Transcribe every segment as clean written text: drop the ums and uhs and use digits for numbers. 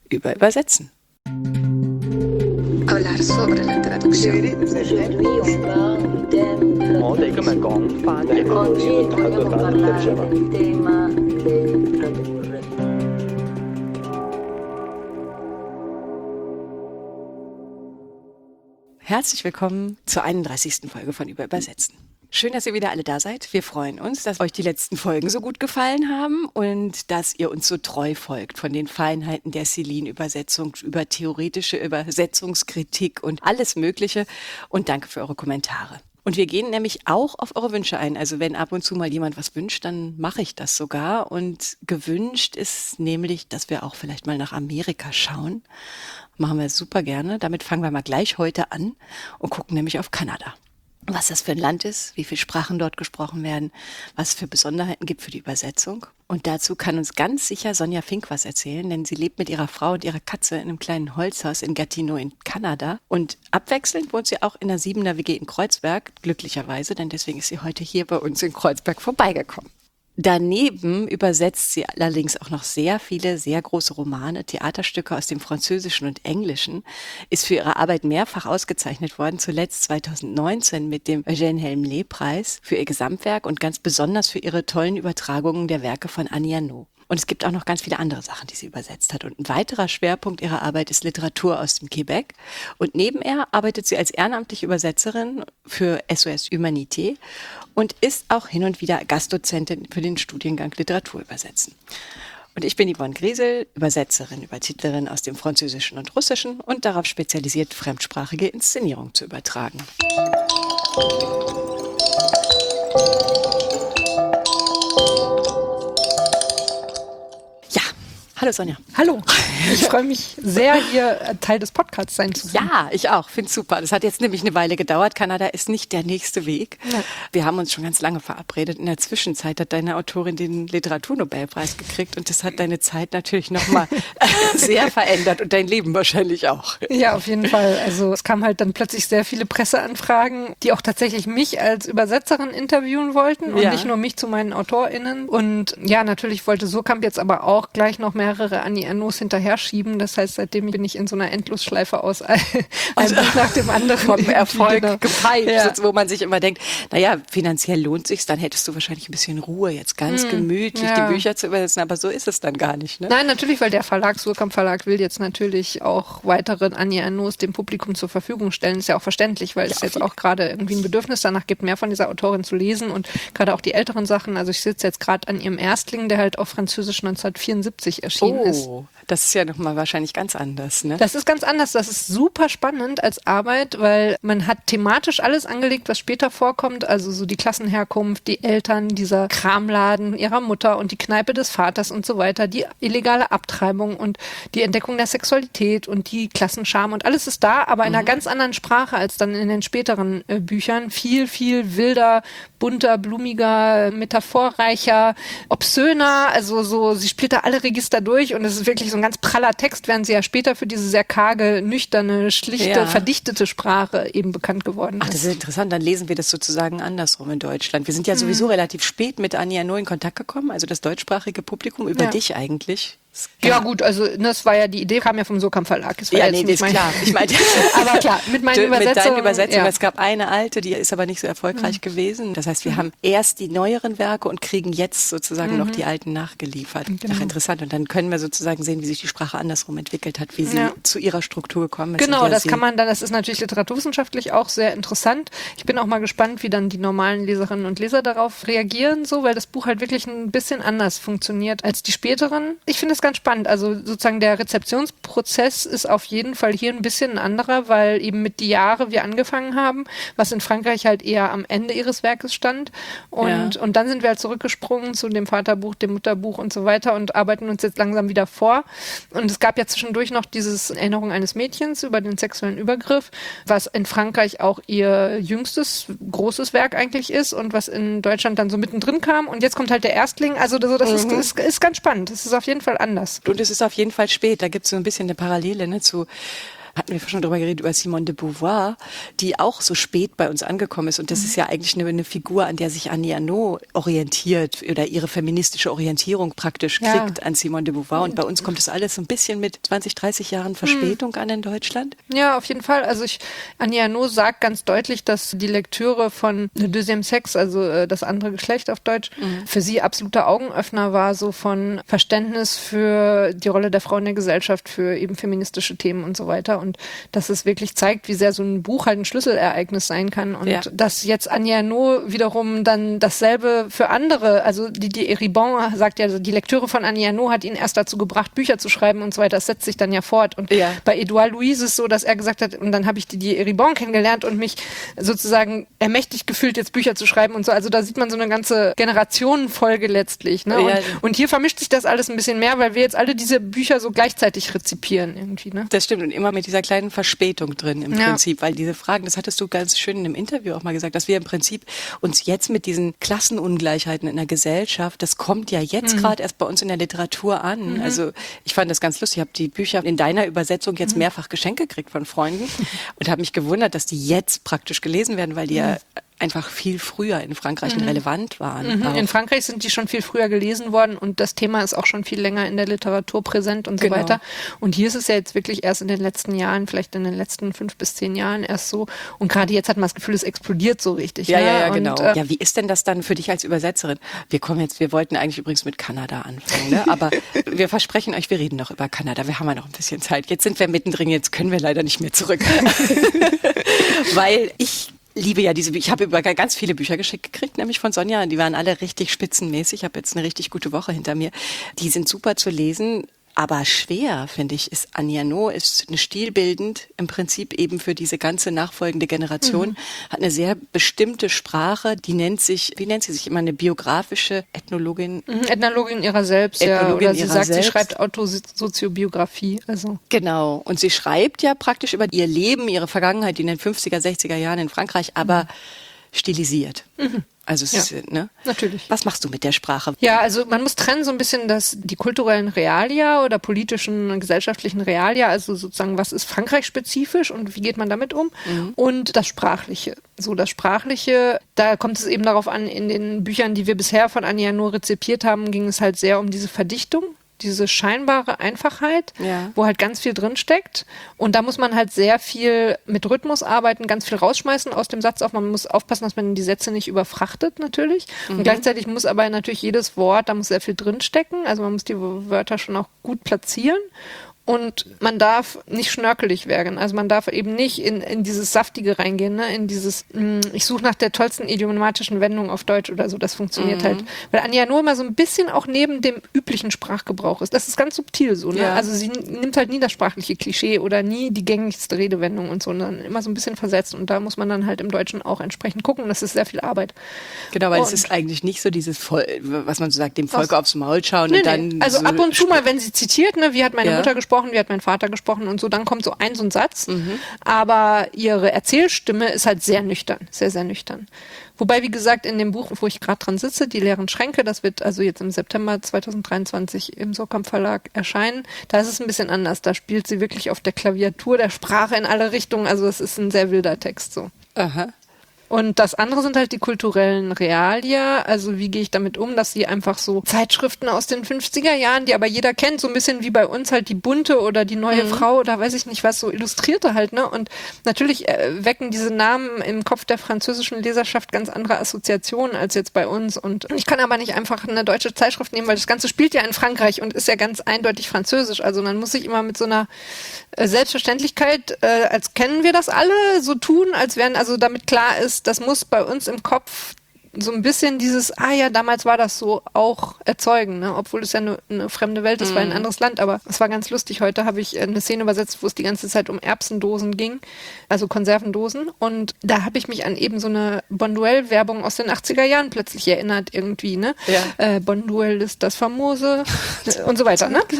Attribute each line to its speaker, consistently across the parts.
Speaker 1: über Übersetzen.
Speaker 2: Hablar sobre la traducción.
Speaker 3: Oggi vogliamo parlare del tema del tradurre.
Speaker 1: Herzlich willkommen zur 31. Folge von Übersetzen. Schön, dass ihr wieder alle da seid. Wir freuen uns, dass euch die letzten Folgen so gut gefallen haben und dass ihr uns so treu folgt von den Feinheiten der Celine-Übersetzung über theoretische Übersetzungskritik und alles Mögliche. Und danke für eure Kommentare. Und wir gehen nämlich auch auf eure Wünsche ein. Also wenn ab und zu mal jemand was wünscht, dann mache ich das sogar. Und gewünscht ist nämlich, dass wir auch vielleicht mal nach Amerika schauen. Machen wir super gerne. Damit fangen wir mal gleich heute an und gucken nämlich auf Kanada. Was das für ein Land ist, wie viele Sprachen dort gesprochen werden, was es für Besonderheiten gibt für die Übersetzung. Und dazu kann uns ganz sicher Sonja Fink was erzählen, denn sie lebt mit ihrer Frau und ihrer Katze in einem kleinen Holzhaus in Gatineau in Kanada. Und abwechselnd wohnt sie auch in der 7er WG in Kreuzberg, glücklicherweise, denn deswegen ist sie heute hier bei uns in Kreuzberg vorbeigekommen. Daneben übersetzt sie allerdings auch noch sehr viele, sehr große Romane, Theaterstücke aus dem Französischen und Englischen, ist für ihre Arbeit mehrfach ausgezeichnet worden, zuletzt 2019 mit dem Eugène-Helmlet-Preis für ihr Gesamtwerk und ganz besonders für ihre tollen Übertragungen der Werke von Annie Ernaux. Und es gibt auch noch ganz viele andere Sachen, die sie übersetzt hat. Und ein weiterer Schwerpunkt ihrer Arbeit ist Literatur aus dem Quebec. Und nebenher arbeitet sie als ehrenamtliche Übersetzerin für SOS Humanité und ist auch hin und wieder Gastdozentin für den Studiengang Literatur übersetzen. Und ich bin Yvonne Griesel, Übersetzerin, Übertitlerin aus dem Französischen und Russischen und darauf spezialisiert, fremdsprachige Inszenierung zu übertragen. Hallo Sonja.
Speaker 4: Hallo, ich freue mich sehr, hier Teil des Podcasts sein zu können.
Speaker 1: Ja, ich auch, finde es super. Das hat jetzt nämlich eine Weile gedauert. Kanada ist nicht der nächste Weg. Ja. Wir haben uns schon ganz lange verabredet. In der Zwischenzeit hat deine Autorin den Literaturnobelpreis gekriegt und das hat deine Zeit natürlich nochmal sehr verändert und dein Leben wahrscheinlich auch.
Speaker 4: Ja, auf jeden Fall. Also es kamen halt dann plötzlich sehr viele Presseanfragen, die auch tatsächlich mich als Übersetzerin interviewen wollten und nicht nur mich zu meinen AutorInnen. Und ja, natürlich wollte Surkamp jetzt aber auch gleich noch mehrere Annie Ernaux hinterher schieben. Das heißt, seitdem bin ich in so einer Endlosschleife aus einem Buch nach dem anderen.
Speaker 1: Vom Erfolg gepeitscht, wo man sich immer denkt, naja, finanziell lohnt sich's, dann hättest du wahrscheinlich ein bisschen Ruhe, jetzt ganz gemütlich die Bücher zu übersetzen, aber so ist es dann gar nicht, ne?
Speaker 4: Nein, natürlich, weil der Verlag, Surkamp Verlag, will jetzt natürlich auch weitere Annie Ernaux dem Publikum zur Verfügung stellen. Ist ja auch verständlich, weil es jetzt auch gerade irgendwie ein Bedürfnis danach gibt, mehr von dieser Autorin zu lesen und gerade auch die älteren Sachen. Also ich sitze jetzt gerade an ihrem Erstling, der halt auf Französisch 1974 erschienen ist.
Speaker 1: Das ist ja nochmal wahrscheinlich ganz anders, ne?
Speaker 4: Das ist ganz anders. Das ist super spannend als Arbeit, weil man hat thematisch alles angelegt, was später vorkommt. Also so die Klassenherkunft, die Eltern, dieser Kramladen ihrer Mutter und die Kneipe des Vaters und so weiter, die illegale Abtreibung und die Entdeckung der Sexualität und die Klassenscham und alles ist da, aber in einer ganz anderen Sprache als dann in den späteren Büchern. Viel, viel wilder, bunter, blumiger, metaphorreicher, obszöner. Also so, sie spielt da alle Register durch und es ist wirklich so ein ganz praller Text, während sie ja später für diese sehr karge, nüchterne, schlichte, verdichtete Sprache eben bekannt geworden ist.
Speaker 1: Ach, das ist interessant. Dann lesen wir das sozusagen andersrum in Deutschland. Wir sind ja sowieso relativ spät mit Annie Ernaux in Kontakt gekommen, also das deutschsprachige Publikum über dich eigentlich.
Speaker 4: Ja gut, also das war ja die Idee, kam ja vom Surkamp Verlag.
Speaker 1: Das ist klar. Ich meine,
Speaker 4: aber klar, mit meinen Übersetzungen.
Speaker 1: Mit deinen Übersetzungen. Es gab eine alte, die ist aber nicht so erfolgreich gewesen. Das heißt, wir haben erst die neueren Werke und kriegen jetzt sozusagen noch die alten nachgeliefert. Genau. Ach, interessant. Und dann können wir sozusagen sehen, wie sich die Sprache andersrum entwickelt hat, wie sie zu ihrer Struktur gekommen ist.
Speaker 4: Genau, das kann man dann, das ist natürlich literaturwissenschaftlich auch sehr interessant. Ich bin auch mal gespannt, wie dann die normalen Leserinnen und Leser darauf reagieren, so, weil das Buch halt wirklich ein bisschen anders funktioniert als die späteren. Ich finde es ganz spannend. Also sozusagen der Rezeptionsprozess ist auf jeden Fall hier ein bisschen ein anderer, weil eben mit die Jahre wir angefangen haben, was in Frankreich halt eher am Ende ihres Werkes stand. Und dann sind wir halt zurückgesprungen zu dem Vaterbuch, dem Mutterbuch und so weiter und arbeiten uns jetzt langsam wieder vor. Und es gab ja zwischendurch noch dieses Erinnerung eines Mädchens über den sexuellen Übergriff, was in Frankreich auch ihr jüngstes, großes Werk eigentlich ist und was in Deutschland dann so mittendrin kam. Und jetzt kommt halt der Erstling. Also das ist ganz spannend. Das ist auf jeden Fall anders.
Speaker 1: Und es ist auf jeden Fall spät. Da gibt es so ein bisschen eine Parallele zu hatten wir schon drüber geredet, über Simone de Beauvoir, die auch so spät bei uns angekommen ist. Und das ist ja eigentlich eine Figur, an der sich Annie Ernaux orientiert oder ihre feministische Orientierung praktisch kriegt an Simone de Beauvoir. Und bei uns kommt das alles so ein bisschen mit 20, 30 Jahren Verspätung an in Deutschland.
Speaker 4: Ja, auf jeden Fall. Also Annie Ernaux sagt ganz deutlich, dass die Lektüre von Le Deuxième Sexe, also das andere Geschlecht auf Deutsch, für sie absoluter Augenöffner war, so von Verständnis für die Rolle der Frau in der Gesellschaft, für eben feministische Themen und so weiter. Und dass es wirklich zeigt, wie sehr so ein Buch halt ein Schlüsselereignis sein kann. Und dass jetzt Annie Ernaux wiederum dann dasselbe für andere, also die Eribon sagt ja, also die Lektüre von Annie Ernaux hat ihn erst dazu gebracht, Bücher zu schreiben und so weiter. Das setzt sich dann ja fort. Und bei Edouard Louis ist es so, dass er gesagt hat, und dann habe ich die Eribon kennengelernt und mich sozusagen ermächtigt gefühlt, jetzt Bücher zu schreiben und so. Also da sieht man so eine ganze Generationenfolge letztlich. Ne? Und hier vermischt sich das alles ein bisschen mehr, weil wir jetzt alle diese Bücher so gleichzeitig rezipieren irgendwie. Ne?
Speaker 1: Das stimmt und immer mit dieser kleinen Verspätung drin im Prinzip, weil diese Fragen, das hattest du ganz schön in einem Interview auch mal gesagt, dass wir im Prinzip uns jetzt mit diesen Klassenungleichheiten in der Gesellschaft, das kommt ja jetzt gerade erst bei uns in der Literatur an. Also ich fand das ganz lustig, ich habe die Bücher in deiner Übersetzung jetzt mehrfach geschenkt gekriegt von Freunden und habe mich gewundert, dass die jetzt praktisch gelesen werden, weil die ja einfach viel früher in Frankreich relevant waren.
Speaker 4: In Frankreich sind die schon viel früher gelesen worden und das Thema ist auch schon viel länger in der Literatur präsent und so weiter. Und hier ist es ja jetzt wirklich erst in den letzten Jahren, vielleicht in den letzten 5 bis 10 Jahren erst so. Und gerade jetzt hat man das Gefühl, es explodiert so richtig.
Speaker 1: Ja, genau. Ja, wie ist denn das dann für dich als Übersetzerin? Wir wollten eigentlich übrigens mit Kanada anfangen, ne? Aber wir versprechen euch, wir reden noch über Kanada. Wir haben ja noch ein bisschen Zeit. Jetzt sind wir mittendrin, jetzt können wir leider nicht mehr zurück. Weil ich liebe ja diese Bücher. Ich habe über ganz viele Bücher geschickt gekriegt, nämlich von Sonja. Die waren alle richtig spitzenmäßig. Ich habe jetzt eine richtig gute Woche hinter mir. Die sind super zu lesen. Aber schwer, finde ich, ist Annie Ernaux, ist eine stilbildend im Prinzip eben für diese ganze nachfolgende Generation, hat eine sehr bestimmte Sprache, die nennt sich, wie nennt sie sich immer, eine biografische Ethnologin?
Speaker 4: Ethnologin ihrer selbst, Oder sie sagt, sie schreibt Autosoziobiografie. Also.
Speaker 1: Genau. Und sie schreibt ja praktisch über ihr Leben, ihre Vergangenheit in den 50er, 60er Jahren in Frankreich, aber stilisiert. Also es ist, ne?
Speaker 4: Natürlich.
Speaker 1: Was machst du mit der Sprache?
Speaker 4: Ja, also man muss trennen so ein bisschen die kulturellen Realia oder politischen und gesellschaftlichen Realia, also sozusagen, was ist Frankreich spezifisch und wie geht man damit um? Und das Sprachliche. So, das Sprachliche, da kommt es eben darauf an, in den Büchern, die wir bisher von Annie Ernaux rezipiert haben, ging es halt sehr um diese Verdichtung. Diese scheinbare Einfachheit, wo halt ganz viel drinsteckt. Und da muss man halt sehr viel mit Rhythmus arbeiten, ganz viel rausschmeißen aus dem Satz auf. Man muss aufpassen, dass man die Sätze nicht überfrachtet natürlich. Und gleichzeitig muss aber natürlich jedes Wort, da muss sehr viel drinstecken. Also man muss die Wörter schon auch gut platzieren. Und man darf nicht schnörkelig werden. Also man darf eben nicht in dieses Saftige reingehen, ne? In dieses, ich suche nach der tollsten idiomatischen Wendung auf Deutsch oder so. Das funktioniert halt. Weil Annie Ernaux immer so ein bisschen auch neben dem üblichen Sprachgebrauch ist. Das ist ganz subtil so. Ne? Ja. Also sie nimmt halt nie das sprachliche Klischee oder nie die gängigste Redewendung und so, sondern immer so ein bisschen versetzt. Und da muss man dann halt im Deutschen auch entsprechend gucken. Das ist sehr viel Arbeit.
Speaker 1: Genau, weil es ist eigentlich nicht so dieses, was man so sagt, dem Volk aufs Maul schauen und dann...
Speaker 4: Also so ab und zu mal, wenn sie zitiert, ne, wie hat meine Mutter gesprochen, wie hat mein Vater gesprochen und so, dann kommt so ein Satz. Aber ihre Erzählstimme ist halt sehr nüchtern, sehr, sehr nüchtern. Wobei, wie gesagt, in dem Buch, wo ich gerade dran sitze, Die leeren Schränke, das wird also jetzt im September 2023 im Surkamp Verlag erscheinen, da ist es ein bisschen anders. Da spielt sie wirklich auf der Klaviatur der Sprache in alle Richtungen. Also es ist ein sehr wilder Text so.
Speaker 1: Aha.
Speaker 4: Und das andere sind halt die kulturellen Realia, also wie gehe ich damit um, dass sie einfach so Zeitschriften aus den 50er Jahren, die aber jeder kennt, so ein bisschen wie bei uns halt die Bunte oder die neue Frau oder weiß ich nicht was, so Illustrierte halt, ne? Und natürlich wecken diese Namen im Kopf der französischen Leserschaft ganz andere Assoziationen als jetzt bei uns. Und ich kann aber nicht einfach eine deutsche Zeitschrift nehmen, weil das Ganze spielt ja in Frankreich und ist ja ganz eindeutig französisch. Also man muss sich immer mit so einer Selbstverständlichkeit, als kennen wir das alle, so tun, als wären, also damit klar ist, das muss bei uns im Kopf so ein bisschen dieses, damals war das so, auch erzeugen, ne? Obwohl es ja eine fremde Welt ist, war ein anderes Land, aber es war ganz lustig. Heute habe ich eine Szene übersetzt, wo es die ganze Zeit um Erbsendosen ging, also Konservendosen, und da habe ich mich an eben so eine Bonduelle-Werbung aus den 80er Jahren plötzlich erinnert irgendwie, ne? Ja. Bonduelle ist das famose und so weiter, ne?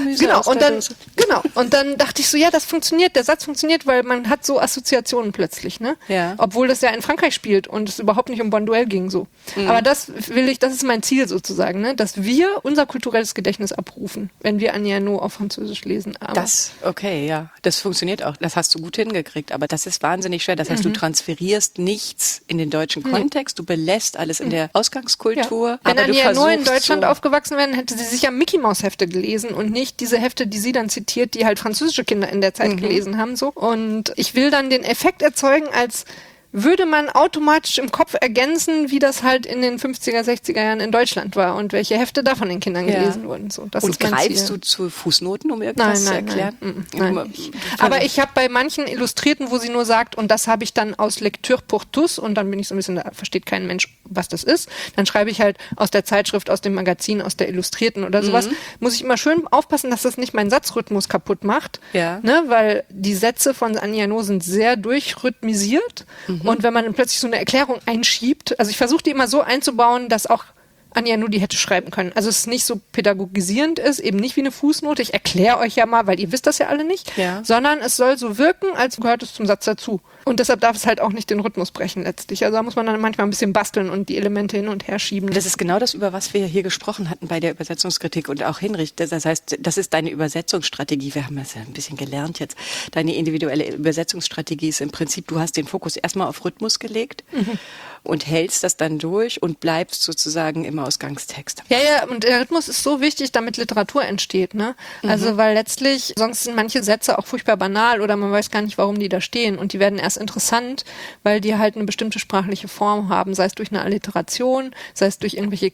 Speaker 4: Genau, und dann dachte ich so, ja, das funktioniert, der Satz funktioniert, weil man hat so Assoziationen plötzlich, ne? Ja. Obwohl das ja in Frankreich spielt und es überhaupt nicht um Bonduelle ging, so. Aber das ist mein Ziel sozusagen, ne? Dass wir unser kulturelles Gedächtnis abrufen, wenn wir Annie Ernaux auf Französisch lesen. Aber
Speaker 1: Okay, ja. Das funktioniert auch. Das hast du gut hingekriegt. Aber das ist wahnsinnig schwer. Das heißt, du transferierst nichts in den deutschen Kontext. Du belässt alles in der Ausgangskultur.
Speaker 4: Ja. Wenn
Speaker 1: Aber
Speaker 4: Annie Ernaux in
Speaker 1: versuchst
Speaker 4: Deutschland aufgewachsen wäre, hätte sie sicher Mickey-Maus-Hefte gelesen und nicht diese Hefte, die sie dann zitiert, die halt französische Kinder in der Zeit gelesen haben. So. Und ich will dann den Effekt erzeugen, als würde man automatisch im Kopf ergänzen, wie das halt in den 50er, 60er Jahren in Deutschland war und welche Hefte da von den Kindern gelesen wurden. So, das
Speaker 1: und
Speaker 4: ist mein
Speaker 1: greifst
Speaker 4: Ziel.
Speaker 1: du zu Fußnoten, um irgendwas zu erklären?
Speaker 4: Nein. Aber ich habe bei manchen Illustrierten, wo sie nur sagt, und das habe ich dann aus Lecture pour tous, und dann bin ich so ein bisschen, da versteht kein Mensch, was das ist, dann schreibe ich halt aus der Zeitschrift, aus dem Magazin, aus der Illustrierten oder sowas, muss ich immer schön aufpassen, dass das nicht meinen Satzrhythmus kaputt macht, ne? Weil die Sätze von Annie Ernaux sind sehr durchrhythmisiert und wenn man dann plötzlich so eine Erklärung einschiebt, also ich versuche die immer so einzubauen, dass auch Annie Ernaux die hätte schreiben können. Also es ist nicht so pädagogisierend ist, eben nicht wie eine Fußnote, ich erkläre euch ja mal, weil ihr wisst das ja alle nicht, sondern es soll so wirken, als gehört es zum Satz dazu. Und deshalb darf es halt auch nicht den Rhythmus brechen letztlich. Also da muss man dann manchmal ein bisschen basteln und die Elemente hin und her schieben.
Speaker 1: Das ist genau das, über was wir hier gesprochen hatten bei der Übersetzungskritik und auch Hinrich. Das heißt, das ist deine Übersetzungsstrategie. Wir haben das ja ein bisschen gelernt jetzt. Deine individuelle Übersetzungsstrategie ist im Prinzip, du hast den Fokus erstmal auf Rhythmus gelegt und hältst das dann durch und bleibst sozusagen im Ausgangstext.
Speaker 4: Ja, und der Rhythmus ist so wichtig, damit Literatur entsteht, ne? Also, weil letztlich, sonst sind manche Sätze auch furchtbar banal oder man weiß gar nicht, warum die da stehen und die werden erst interessant, weil die halt eine bestimmte sprachliche Form haben, sei es durch eine Alliteration, sei es durch irgendwelche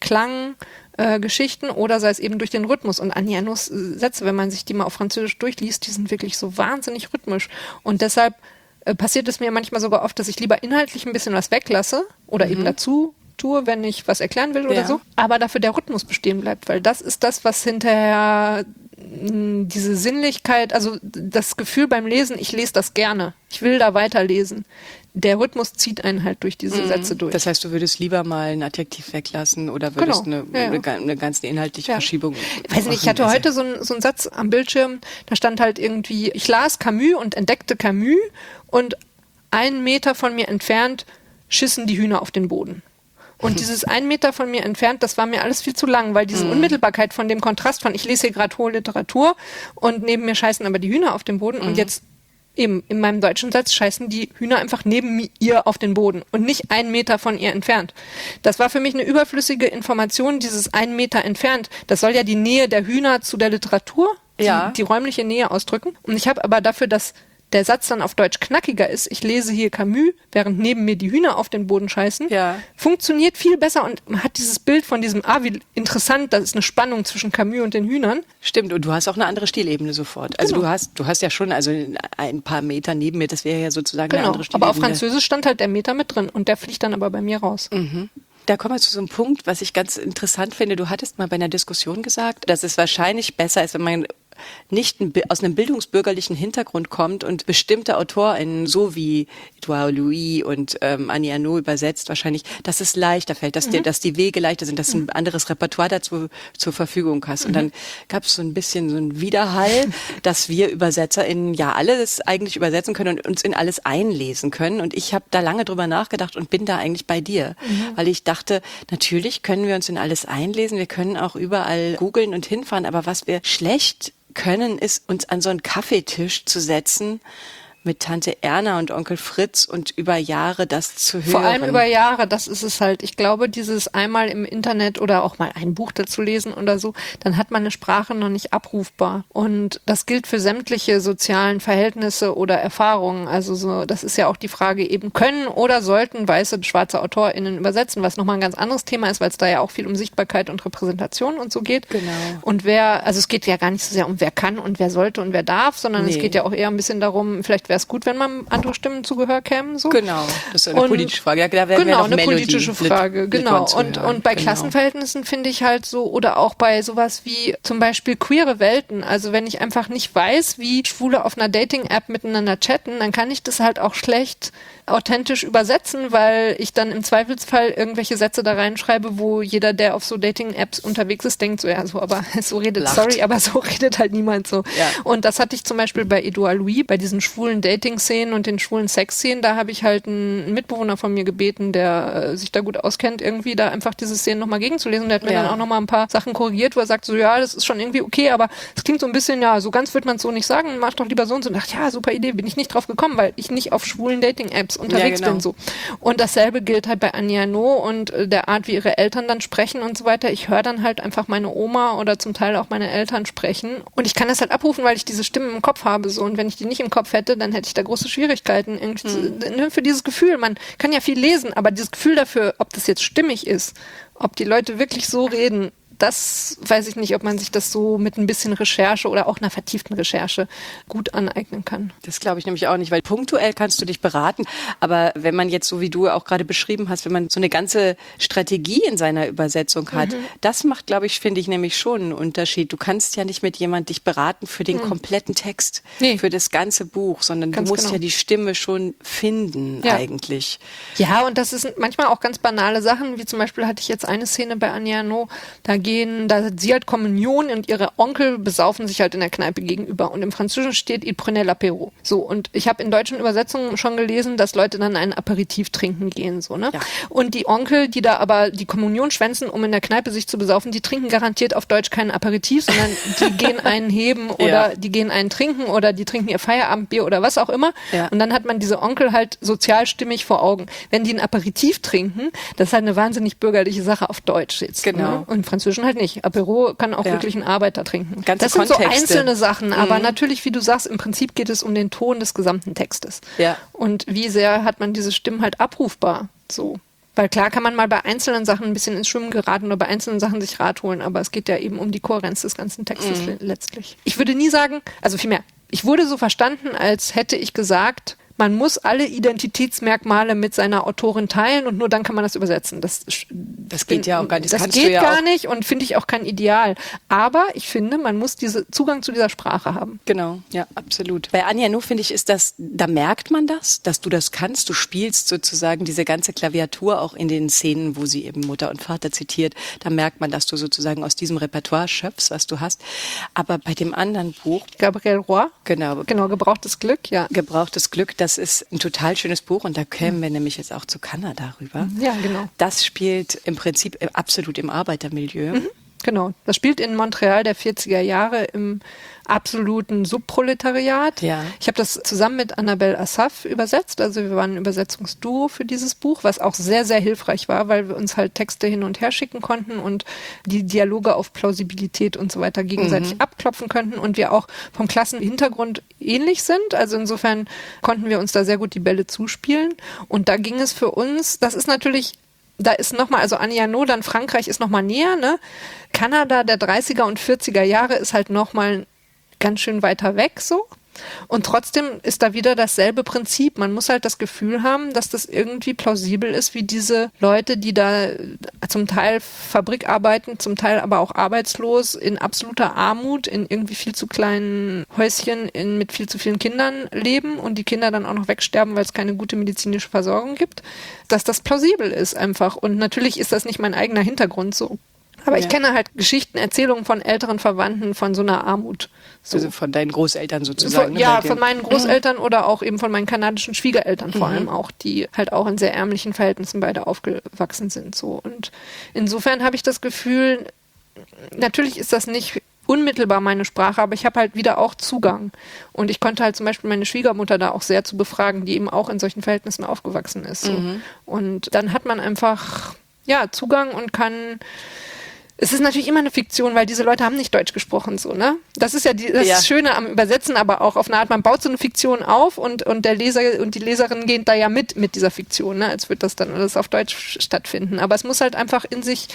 Speaker 4: Geschichten oder sei es eben durch den Rhythmus. Und Annie Ernaux Sätze, wenn man sich die mal auf Französisch durchliest, die sind wirklich so wahnsinnig rhythmisch. Und deshalb passiert es mir manchmal sogar oft, dass ich lieber inhaltlich ein bisschen was weglasse oder eben dazu tue, wenn ich was erklären will oder so, aber dafür der Rhythmus bestehen bleibt, weil das ist das, was hinterher diese Sinnlichkeit, also das Gefühl beim Lesen, ich lese das gerne, ich will da weiterlesen. Der Rhythmus zieht einen halt durch diese Sätze durch.
Speaker 1: Das heißt, du würdest lieber mal ein Adjektiv weglassen oder würdest eine ganz inhaltliche Verschiebung
Speaker 4: Ich weiß nicht, ich hatte heute so einen Satz am Bildschirm, da stand halt irgendwie, ich las Camus und entdeckte Camus und 1 Meter von mir entfernt schissen die Hühner auf den Boden. Und dieses 1 Meter von mir entfernt, das war mir alles viel zu lang, weil diese Unmittelbarkeit von dem Kontrast von, ich lese hier gerade hohe Literatur und neben mir scheißen aber die Hühner auf den Boden und jetzt eben in meinem deutschen Satz scheißen die Hühner einfach neben ihr auf den Boden und nicht 1 Meter von ihr entfernt. Das war für mich eine überflüssige Information, dieses 1 Meter entfernt. Das soll ja die Nähe der Hühner zu der Literatur, die räumliche Nähe ausdrücken. Und ich habe aber dafür, dass der Satz dann auf Deutsch knackiger ist, ich lese hier Camus, während neben mir die Hühner auf den Boden scheißen, funktioniert viel besser und man hat dieses Bild von diesem, wie interessant, das ist eine Spannung zwischen Camus und den Hühnern.
Speaker 1: Stimmt, und du hast auch eine andere Stilebene sofort. Also du hast ja schon ein paar Meter neben mir, das wäre ja sozusagen eine andere Stilebene.
Speaker 4: Aber auf Französisch stand halt der Meter mit drin und der fliegt dann aber bei mir raus.
Speaker 1: Da kommen wir zu so einem Punkt, was ich ganz interessant finde. Du hattest mal bei einer Diskussion gesagt, dass es wahrscheinlich besser ist, wenn man nicht aus einem bildungsbürgerlichen Hintergrund kommt und bestimmte AutorInnen, so wie Edouard Louis und Annie Ernaux übersetzt, wahrscheinlich, dass es leichter fällt, dass die Wege leichter sind, dass du ein anderes Repertoire dazu zur Verfügung hast. Und dann gab es so ein bisschen so einen Widerhall, dass wir ÜbersetzerInnen ja alles eigentlich übersetzen können und uns in alles einlesen können. Und ich habe da lange drüber nachgedacht und bin da eigentlich bei dir, weil ich dachte, natürlich können wir uns in alles einlesen, wir können auch überall googeln und hinfahren, aber was wir schlecht können, ist, uns an so einen Kaffeetisch zu setzen mit Tante Erna und Onkel Fritz und über Jahre das zu hören.
Speaker 4: Vor allem über Jahre, das ist es halt. Ich glaube, dieses einmal im Internet oder auch mal ein Buch dazu lesen oder so, dann hat man eine Sprache noch nicht abrufbar. Und das gilt für sämtliche sozialen Verhältnisse oder Erfahrungen. Also so, das ist ja auch die Frage eben, können oder sollten weiße, schwarze AutorInnen übersetzen, was nochmal ein ganz anderes Thema ist, weil es da ja auch viel um Sichtbarkeit und Repräsentation und so geht.
Speaker 1: Genau.
Speaker 4: Und also es geht ja gar nicht so sehr um wer kann und wer sollte und wer darf, sondern es geht ja auch eher ein bisschen darum, vielleicht wäre es gut, wenn man andere Stimmen zu Gehör kämen. So.
Speaker 1: Genau, das ist eine politische Frage. Ja, da werden wir noch
Speaker 4: eine politische Frage, genau. Und bei Klassenverhältnissen finde ich halt so, oder auch bei sowas wie zum Beispiel queere Welten, also wenn ich einfach nicht weiß, wie Schwule auf einer Dating-App miteinander chatten, dann kann ich das halt auch schlecht authentisch übersetzen, weil ich dann im Zweifelsfall irgendwelche Sätze da reinschreibe, wo jeder, der auf so Dating-Apps unterwegs ist, denkt so, ja, so, aber so redet,
Speaker 1: Lacht.
Speaker 4: sorry, aber so redet halt niemand so.
Speaker 1: Ja.
Speaker 4: Und das hatte ich zum Beispiel bei Edouard Louis, bei diesen schwulen Dating-Szenen und den schwulen Sex-Szenen, da habe ich halt einen Mitbewohner von mir gebeten, der sich da gut auskennt, irgendwie da einfach diese Szenen nochmal gegenzulesen. Der hat mir dann auch nochmal ein paar Sachen korrigiert, wo er sagt so, ja, das ist schon irgendwie okay, aber es klingt so ein bisschen, ja, so ganz wird man es so nicht sagen, mach doch lieber so und so. Und dachte, ja, super Idee, bin ich nicht drauf gekommen, weil ich nicht auf schwulen Dating-Apps unterwegs bin, so. Und dasselbe gilt halt bei Annie Ernaux und der Art, wie ihre Eltern dann sprechen und so weiter. Ich höre dann halt einfach meine Oma oder zum Teil auch meine Eltern sprechen und ich kann das halt abrufen, weil ich diese Stimmen im Kopf habe, so. Und wenn ich die nicht im Kopf hätte, dann hätte ich da große Schwierigkeiten irgendwie für dieses Gefühl. Man kann ja viel lesen, aber dieses Gefühl dafür, ob das jetzt stimmig ist, ob die Leute wirklich so reden, das weiß ich nicht, ob man sich das so mit ein bisschen Recherche oder auch einer vertieften Recherche gut aneignen kann.
Speaker 1: Das glaube ich nämlich auch nicht, weil punktuell kannst du dich beraten. Aber wenn man jetzt, so wie du auch gerade beschrieben hast, wenn man so eine ganze Strategie in seiner Übersetzung hat, das macht, glaube ich, finde ich nämlich schon einen Unterschied. Du kannst ja nicht mit jemand dich beraten für den kompletten Text, für das ganze Buch, sondern du musst ja die Stimme schon finden eigentlich.
Speaker 4: Ja, und das ist manchmal auch ganz banale Sachen, wie zum Beispiel hatte ich jetzt eine Szene bei Annie Ernaux, da hat sie halt Kommunion und ihre Onkel besaufen sich halt in der Kneipe gegenüber. Und im Französischen steht, il prenait l'apéro. So, und ich habe in deutschen Übersetzungen schon gelesen, dass Leute dann einen Aperitif trinken gehen, so, ne? Ja. Und die Onkel, die da aber die Kommunion schwänzen, um in der Kneipe sich zu besaufen, die trinken garantiert auf Deutsch keinen Aperitif, sondern die gehen einen heben oder die gehen einen trinken oder die trinken ihr Feierabendbier oder was auch immer. Ja. Und dann hat man diese Onkel halt sozialstimmig vor Augen. Wenn die ein Aperitif trinken, das ist halt eine wahnsinnig bürgerliche Sache auf Deutsch jetzt. Genau. Ne? Und Französisch halt nicht. Apero kann auch wirklich ein Arbeiter trinken.
Speaker 1: Ganze
Speaker 4: das sind
Speaker 1: Kontexte.
Speaker 4: So einzelne Sachen, aber natürlich, wie du sagst, im Prinzip geht es um den Ton des gesamten Textes. Ja. Und wie sehr hat man diese Stimmen halt abrufbar, so. Weil klar kann man mal bei einzelnen Sachen ein bisschen ins Schwimmen geraten oder bei einzelnen Sachen sich Rat holen, aber es geht ja eben um die Kohärenz des ganzen Textes letztlich. Ich würde nie sagen, also vielmehr, ich wurde so verstanden, als hätte ich gesagt, man muss alle Identitätsmerkmale mit seiner Autorin teilen und nur dann kann man das übersetzen. Das
Speaker 1: geht ja auch gar nicht.
Speaker 4: Das geht gar nicht und finde ich auch kein Ideal. Aber ich finde, man muss Zugang zu dieser Sprache haben.
Speaker 1: Genau, ja, absolut. Bei Annie Ernaux, finde ich, da merkt man das, dass du das kannst. Du spielst sozusagen diese ganze Klaviatur auch in den Szenen, wo sie eben Mutter und Vater zitiert. Da merkt man, dass du sozusagen aus diesem Repertoire schöpfst, was du hast. Aber bei dem anderen Buch,
Speaker 4: Gabriel Roy,
Speaker 1: genau,
Speaker 4: Gebrauchtes Glück, ja.
Speaker 1: Gebrauchtes Glück, das ist ein total schönes Buch und da kämen wir nämlich jetzt auch zu Kanada rüber.
Speaker 4: Ja, genau.
Speaker 1: Das spielt im Prinzip absolut im Arbeitermilieu.
Speaker 4: Genau, das spielt in Montreal der 40er Jahre im absoluten Subproletariat. Ja. Ich habe das zusammen mit Annabelle Assaf übersetzt, also wir waren ein Übersetzungsduo für dieses Buch, was auch sehr, sehr hilfreich war, weil wir uns halt Texte hin und her schicken konnten und die Dialoge auf Plausibilität und so weiter gegenseitig abklopfen könnten und wir auch vom Klassenhintergrund ähnlich sind, also insofern konnten wir uns da sehr gut die Bälle zuspielen und da ging es für uns, das ist natürlich da ist nochmal, also Annie Ernaux, dann Frankreich ist nochmal näher, ne? Kanada der 30er und 40er Jahre ist halt nochmal ganz schön weiter weg, so. Und trotzdem ist da wieder dasselbe Prinzip. Man muss halt das Gefühl haben, dass das irgendwie plausibel ist, wie diese Leute, die da zum Teil Fabrik arbeiten, zum Teil aber auch arbeitslos, in absoluter Armut, in irgendwie viel zu kleinen Häuschen mit viel zu vielen Kindern leben und die Kinder dann auch noch wegsterben, weil es keine gute medizinische Versorgung gibt, dass das plausibel ist einfach. Und natürlich ist das nicht mein eigener Hintergrund so. Aber ich kenne halt Geschichten, Erzählungen von älteren Verwandten von so einer Armut. So.
Speaker 1: Also von deinen Großeltern sozusagen.
Speaker 4: Von meinen Großeltern oder auch eben von meinen kanadischen Schwiegereltern vor allem auch, die halt auch in sehr ärmlichen Verhältnissen beide aufgewachsen sind. So. Und insofern habe ich das Gefühl, natürlich ist das nicht unmittelbar meine Sprache, aber ich habe halt wieder auch Zugang. Und ich konnte halt zum Beispiel meine Schwiegermutter da auch sehr zu befragen, die eben auch in solchen Verhältnissen aufgewachsen ist. So. Und dann hat man einfach Zugang und kann. Es ist natürlich immer eine Fiktion, weil diese Leute haben nicht Deutsch gesprochen, so, ne? Das ist ja das Schöne am Übersetzen, aber auch auf eine Art, man baut so eine Fiktion auf und der Leser und die Leserin gehen da ja mit dieser Fiktion, ne? Als würde das dann alles auf Deutsch stattfinden. Aber es muss halt einfach in sich,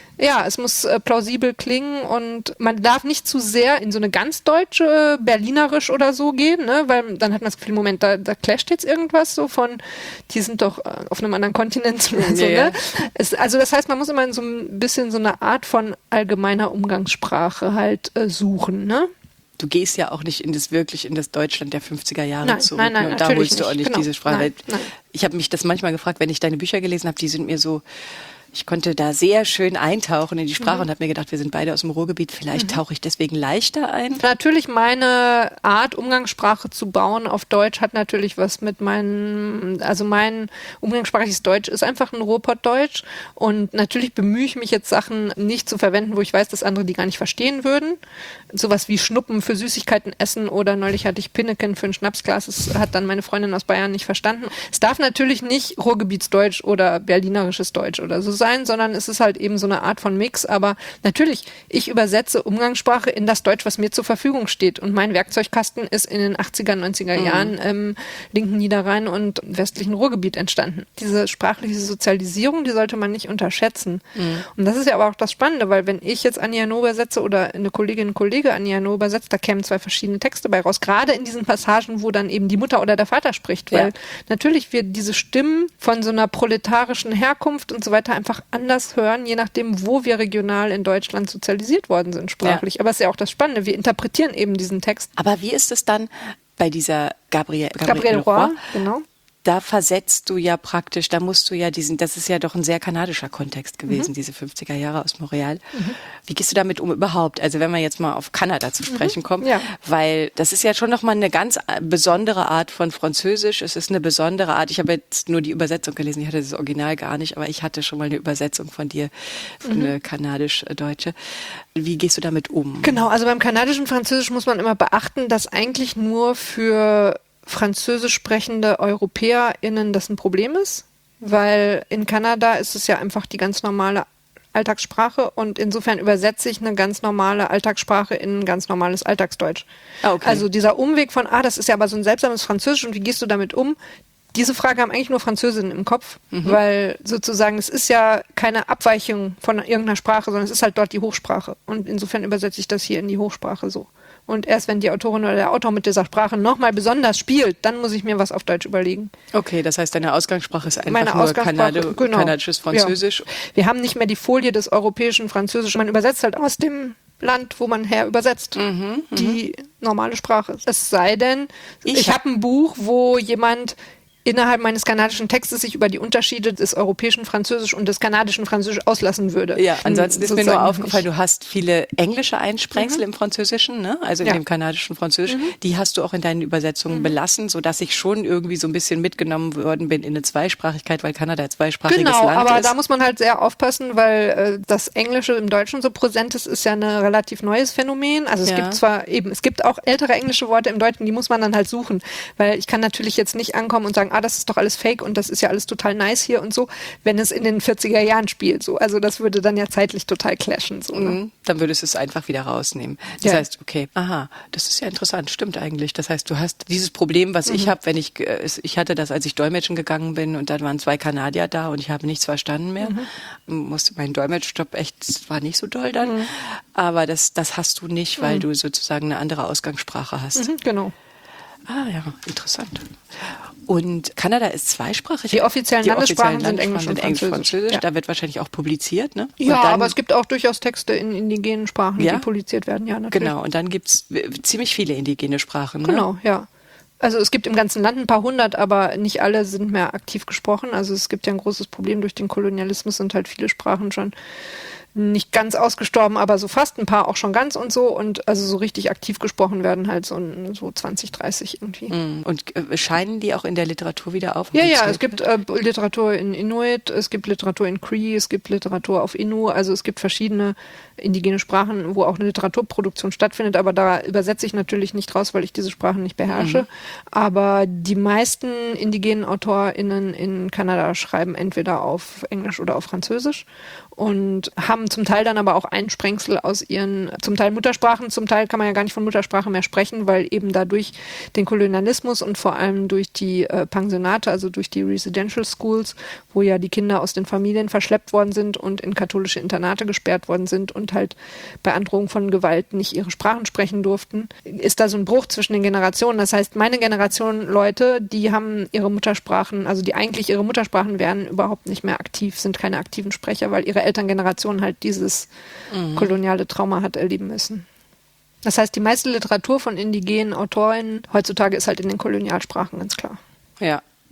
Speaker 4: es muss plausibel klingen und man darf nicht zu sehr in so eine ganz deutsche, berlinerisch oder so gehen, ne? Weil dann hat man das Gefühl, Moment, da clasht jetzt irgendwas so von, die sind doch auf einem anderen Kontinent oder so, ne? Also das heißt, man muss immer in so ein bisschen so eine Art von allgemeiner Umgangssprache halt suchen, ne?
Speaker 1: Du gehst ja auch nicht in das Deutschland der 50er Jahre zurück.
Speaker 4: Nein,
Speaker 1: und da holst du auch nicht
Speaker 4: genau.
Speaker 1: diese Sprache.
Speaker 4: Nein.
Speaker 1: Ich habe mich das manchmal gefragt, wenn ich deine Bücher gelesen habe, die sind mir so Ich konnte da sehr schön eintauchen in die Sprache und habe mir gedacht, wir sind beide aus dem Ruhrgebiet, vielleicht tauche ich deswegen leichter ein.
Speaker 4: Natürlich, meine Art, Umgangssprache zu bauen auf Deutsch hat natürlich was mit mein umgangssprachliches Deutsch ist einfach ein Ruhrpottdeutsch und natürlich bemühe ich mich jetzt Sachen nicht zu verwenden, wo ich weiß, dass andere die gar nicht verstehen würden. Sowas wie Schnuppen für Süßigkeiten essen oder neulich hatte ich Pinneken für ein Schnapsglas, das hat dann meine Freundin aus Bayern nicht verstanden. Es darf natürlich nicht Ruhrgebietsdeutsch oder berlinerisches Deutsch oder so sein, sondern es ist halt eben so eine Art von Mix. Aber natürlich, ich übersetze Umgangssprache in das Deutsch, was mir zur Verfügung steht. Und mein Werkzeugkasten ist in den 80er, 90er Jahren im linken Niederrhein und westlichen Ruhrgebiet entstanden. Diese sprachliche Sozialisierung, die sollte man nicht unterschätzen. Und das ist ja aber auch das Spannende, weil wenn ich jetzt Anja No übersetze oder eine Kollegin, ein Kollege Anja No übersetzt, da kämen 2 verschiedene Texte bei raus. Gerade in diesen Passagen, wo dann eben die Mutter oder der Vater spricht. Weil natürlich wir diese Stimmen von so einer proletarischen Herkunft und so weiter einfach anders hören, je nachdem, wo wir regional in Deutschland sozialisiert worden sind sprachlich. Aber es ist ja auch das Spannende, wir interpretieren eben diesen Text.
Speaker 1: Aber wie ist es dann bei dieser Gabrielle
Speaker 4: Roy, genau.
Speaker 1: Da versetzt du ja praktisch, da musst du ja das ist ja doch ein sehr kanadischer Kontext gewesen, diese 50er Jahre aus Montreal. Wie gehst du damit um überhaupt? Also wenn wir jetzt mal auf Kanada zu sprechen kommen, weil das ist ja schon nochmal eine ganz besondere Art von Französisch. Es ist eine besondere Art. Ich habe jetzt nur die Übersetzung gelesen, ich hatte das Original gar nicht, aber ich hatte schon mal eine Übersetzung von dir, eine kanadisch-deutsche. Wie gehst du damit um?
Speaker 4: Genau, also beim kanadischen Französisch muss man immer beachten, dass eigentlich nur für französisch sprechende EuropäerInnen das ein Problem ist, weil in Kanada ist es ja einfach die ganz normale Alltagssprache und insofern übersetze ich eine ganz normale Alltagssprache in ein ganz normales Alltagsdeutsch.
Speaker 1: Okay.
Speaker 4: Also dieser Umweg von, das ist ja aber so ein seltsames Französisch und wie gehst du damit um? Diese Frage haben eigentlich nur Französinnen im Kopf, weil sozusagen es ist ja keine Abweichung von irgendeiner Sprache, sondern es ist halt dort die Hochsprache und insofern übersetze ich das hier in die Hochsprache so. Und erst wenn die Autorin oder der Autor mit dieser Sprache nochmal besonders spielt, dann muss ich mir was auf Deutsch überlegen.
Speaker 1: Okay, das heißt, deine Ausgangssprache ist einfach nur kanadisches Französisch.
Speaker 4: Ja. Wir haben nicht mehr die Folie des europäischen Französisch. Man übersetzt halt aus dem Land, wo man her übersetzt, die normale Sprache. Es sei denn, ich habe ein Buch, wo jemand innerhalb meines kanadischen Textes sich über die Unterschiede des europäischen Französisch und des kanadischen Französisch auslassen würde.
Speaker 1: Ja, ansonsten ist mir nur aufgefallen, du hast viele englische Einsprengsel im Französischen, ne? Also in dem kanadischen Französisch. Die hast du auch in deinen Übersetzungen belassen, sodass ich schon irgendwie so ein bisschen mitgenommen worden bin in eine Zweisprachigkeit, weil Kanada ein zweisprachiges Land ist.
Speaker 4: Genau, aber da muss man halt sehr aufpassen, weil das Englische im Deutschen so präsent ist ja ein relativ neues Phänomen. Also es gibt auch ältere englische Worte im Deutschen, die muss man dann halt suchen, weil ich kann natürlich jetzt nicht ankommen und sagen, das ist doch alles fake und das ist ja alles total nice hier und so, wenn es in den 40er Jahren spielt. So. Also das würde dann ja zeitlich total clashen. So, ne?
Speaker 1: Dann würdest du es einfach wieder rausnehmen. Das heißt, okay, das ist ja interessant, stimmt eigentlich. Das heißt, du hast dieses Problem, was ich habe, wenn ich hatte das, als ich dolmetschen gegangen bin und dann waren 2 Kanadier da und ich habe nichts verstanden mehr. Musste meinen Dolmetschstopp echt, war nicht so doll dann. Aber das hast du nicht, weil du sozusagen eine andere Ausgangssprache hast.
Speaker 4: Genau.
Speaker 1: Ja, interessant. Und Kanada ist zweisprachig?
Speaker 4: Die offiziellen Landessprachen sind Englisch und Französisch.
Speaker 1: Ja. Da wird wahrscheinlich auch publiziert, ne?
Speaker 4: Ja, aber es gibt auch durchaus Texte in indigenen Sprachen, die publiziert werden, ja, natürlich.
Speaker 1: Genau, und dann gibt es ziemlich viele indigene Sprachen, ne?
Speaker 4: Genau, ja. Also es gibt im ganzen Land ein paar hundert, aber nicht alle sind mehr aktiv gesprochen. Also es gibt ja ein großes Problem durch den Kolonialismus, sind halt viele Sprachen schon nicht ganz ausgestorben, aber so fast, ein paar auch schon ganz und so. Und also so richtig aktiv gesprochen werden halt so 20, 30 irgendwie.
Speaker 1: Und scheinen die auch in der Literatur wieder auf?
Speaker 4: Ja, es gibt Literatur in Inuit, es gibt Literatur in Cree, es gibt Literatur auf Innu. Also es gibt verschiedene indigene Sprachen, wo auch eine Literaturproduktion stattfindet. Aber da übersetze ich natürlich nicht raus, weil ich diese Sprachen nicht beherrsche. Aber die meisten indigenen AutorInnen in Kanada schreiben entweder auf Englisch oder auf Französisch und haben zum Teil dann aber auch Einsprengsel aus ihren, zum Teil Muttersprachen, zum Teil kann man ja gar nicht von Muttersprache mehr sprechen, weil eben dadurch den Kolonialismus und vor allem durch die Pensionate, also durch die Residential Schools, wo ja die Kinder aus den Familien verschleppt worden sind und in katholische Internate gesperrt worden sind und halt bei Androhung von Gewalt nicht ihre Sprachen sprechen durften, ist da so ein Bruch zwischen den Generationen. Das heißt, meine Generation Leute, die haben ihre Muttersprachen, also die eigentlich ihre Muttersprachen wären, überhaupt nicht mehr aktiv, sind keine aktiven Sprecher, weil ihre Elterngeneration halt dieses koloniale Trauma hat erleben müssen. Das heißt, die meiste Literatur von indigenen AutorInnen heutzutage ist halt in den Kolonialsprachen, ganz klar.
Speaker 1: Ja.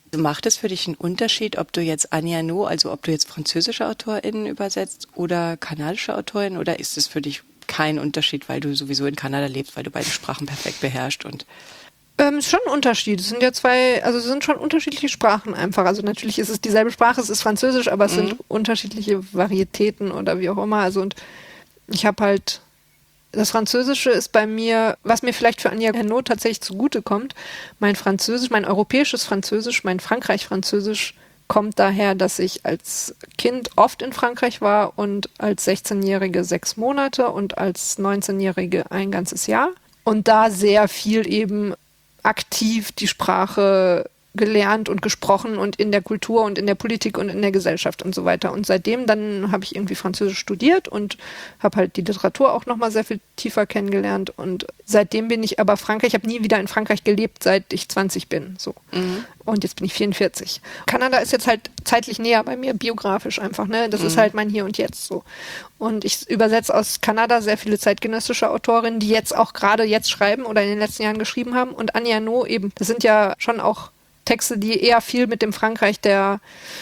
Speaker 1: Macht es für dich einen Unterschied, ob du jetzt Annie Ernaux, also ob du jetzt französische AutorInnen übersetzt oder kanadische AutorInnen, oder ist es für dich kein Unterschied, weil du sowieso in Kanada lebst, weil du beide Sprachen perfekt beherrschst? Und
Speaker 4: Ist schon ein Unterschied. Es sind ja es sind schon unterschiedliche Sprachen einfach. Also natürlich ist es dieselbe Sprache, es ist Französisch, aber es sind unterschiedliche Varietäten oder wie auch immer. Also und ich habe halt, das Französische ist bei mir, was mir vielleicht für Annie Ernaux tatsächlich zugutekommt, mein europäisches Französisch, mein Frankreich-Französisch kommt daher, dass ich als Kind oft in Frankreich war und als 16-Jährige 6 Monate und als 19-Jährige ein ganzes Jahr. Und da sehr viel eben aktiv die Sprache gelernt und gesprochen und in der Kultur und in der Politik und in der Gesellschaft und so weiter. Und seitdem dann habe ich irgendwie Französisch studiert und habe halt die Literatur auch nochmal sehr viel tiefer kennengelernt. Und seitdem bin ich aber ich habe nie wieder in Frankreich gelebt, seit ich 20 bin. So. Und jetzt bin ich 44. Kanada ist jetzt halt zeitlich näher bei mir, biografisch einfach. Ne? Das ist halt mein Hier und Jetzt so. Und ich übersetze aus Kanada sehr viele zeitgenössische Autorinnen, die jetzt auch gerade jetzt schreiben oder in den letzten Jahren geschrieben haben. Und Annie Ernaux eben. Das sind ja schon auch Texte, die eher viel mit dem Frankreich der